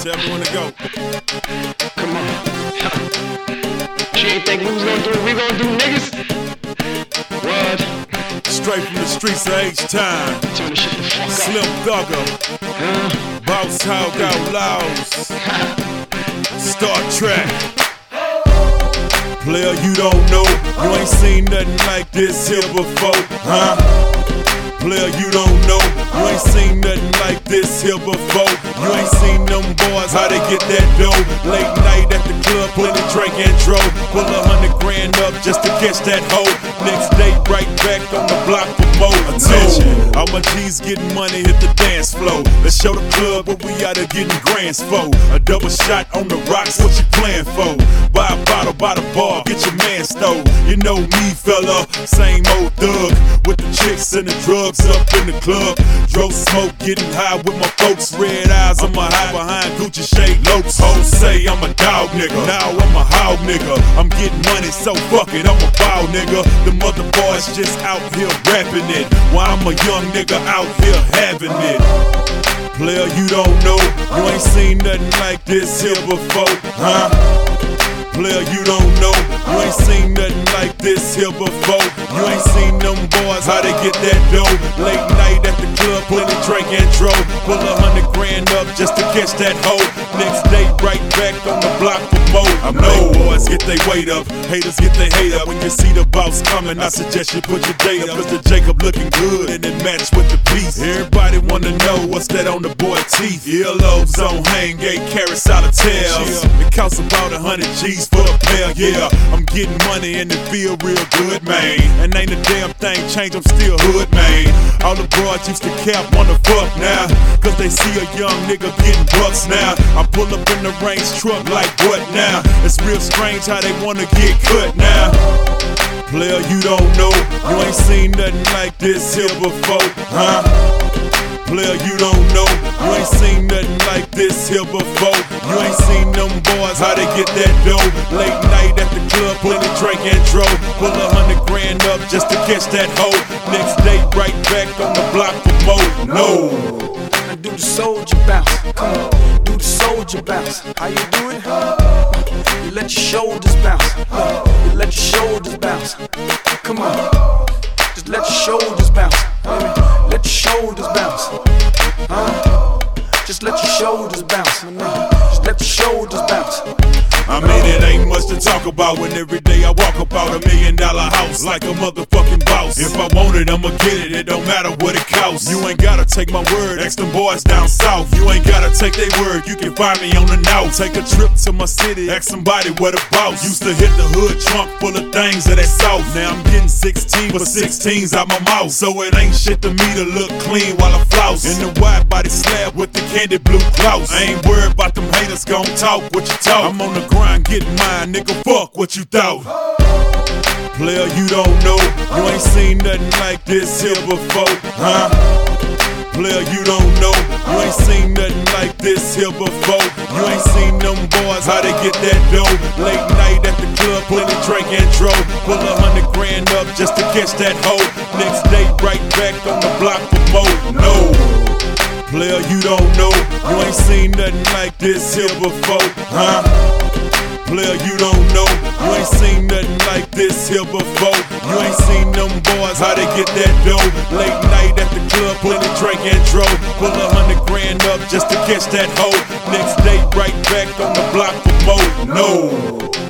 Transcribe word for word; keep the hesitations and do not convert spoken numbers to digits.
Tell me when to go. Come on. She ain't think we was gonna do what we gonna do, niggas. What? Straight from the streets of H-Time. Turn the shit the fuck up. Slim Thugger. Huh? Boss Hog Outlaws. Star Trek. Player, you don't know. You ain't seen nothing like this here before, huh? Player, you don't know. You ain't seen nothing like this here before. You ain't seen them boys, how they get that dough. Late night at the club, plenty drink and drove. Pull a hundred grand up just to catch that hoe. Next day, right back on the block for more. Attention, all my G's getting money, hit the dance floor. Let's show the club what we out there getting grands for. A double shot on the rocks, what you playing for? Buy a bottle by the bar, get your man stole. You know me, fella, same old thug. With the chicks and the drugs up in the club. Drove smoke, getting high with my folks. Red eyes, I'ma hide behind Gucci shade lopes. Hoes say I'm a dog nigga, now I'm a hog nigga. I'm getting money, so fuck it, I'm a foul nigga. The mother boys just out here rapping it, while I'm a young nigga out here having it. Player, you don't know, you ain't seen nothing like this here before, huh? Player, you don't know, you ain't seen nothing like this here before. You ain't seen them boys, how they get that dough. Late night at the club, plenty drink and drove. Pull a hundred grand up just to catch that hoe. Next day, right back on the block for more. I know boys get they weight up, haters get they hate up. When you see the boss coming, I suggest you put your date up. Mister Jacob looking good and it match with the piece. Everybody wanna know what's that on the boy teeth. Earlobes on hang, eight carats out of tails. It costs about a hundred G's for a pair, yeah. I'm getting money and it feel real good, man. And ain't a damn thing changed, I'm still hood, man. All the broads used to cap wanna fuck now, cause they see a young nigga getting bucks now. I pull up in the range truck like what now? It's real strange how they wanna get cut now. Player, you don't know, you ain't seen nothing like this here before, huh? Player, you don't know, you ain't seen nothing like this here before. You ain't seen them boys, how they get that dough. Late night at the club, plenty drink and drove. Pull a hundred grand up just to catch that hoe. Next day, right back on the block for more. No. Now do the soldier bounce, come on, do the soldier bounce. How you do it? You let your shoulders bounce, you let your shoulders bounce. Come on, just let your shoulders bounce. Let your shoulders bounce, huh? Just let your shoulders bounce, just let your shoulders bounce. I mean, it ain't much to talk about when every day I walk about a million dollar house like a motherfucking boss. If I want it, I'ma get it, it don't matter what it costs. You ain't gotta take my word, ask them boys down south. You ain't gotta take their word, you can find me on the now. Take a trip to my city, ask somebody where the boss. Used to hit the hood trunk full of things that they south. Now I'm getting sixteen for sixteens out my mouth. So it ain't shit to me to look clean while I flouse. In the wide body slab with the candy blue blouse. I ain't worried about them haters gon' talk what you talk. I'm on the grind, getting mine, nigga, fuck what you thought. Player, you don't know, you ain't seen nothing like this here before, huh? Player, you don't know, you ain't seen nothing like this here before. You ain't seen them boys, how they get that dough. Late night at the club, plenty drink and drove. Pull a hundred grand up just to catch that hoe. Next day, right back on the block for more. No. Player, you don't know, you ain't seen nothing like this here before, huh? Player, you don't know, you ain't seen nothing like this here before. You ain't seen them boys, how they get that dough. Late night at the club, plenty drink and drove. Pull a hundred grand up just to catch that hoe. Next day, right back on the block for more. No.